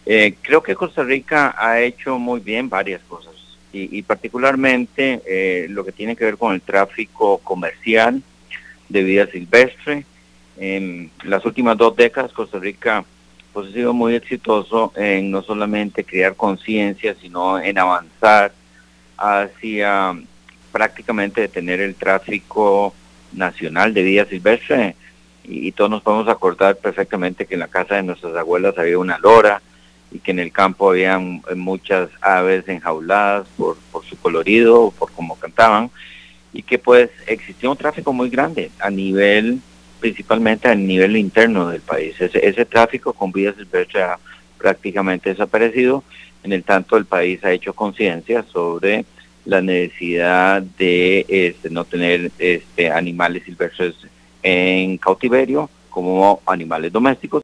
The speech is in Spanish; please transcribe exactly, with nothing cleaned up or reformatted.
Eh, creo que Costa Rica ha hecho muy bien varias cosas y, y particularmente eh, lo que tiene que ver con el tráfico comercial de vida silvestre. En las últimas dos décadas Costa Rica pues, ha sido muy exitoso en no solamente crear conciencia, sino en avanzar hacia prácticamente detener el tráfico nacional de vida silvestre. Y, y todos nos podemos acordar perfectamente que en la casa de nuestras abuelas había una lora y que en el campo había muchas aves enjauladas por, por su colorido, por cómo cantaban, y que pues existía un tráfico muy grande a nivel, principalmente a nivel interno del país. Ese, ese tráfico con vida silvestre ha prácticamente desaparecido, en el tanto el país ha hecho conciencia sobre la necesidad de este, no tener este, animales silvestres en cautiverio como animales domésticos.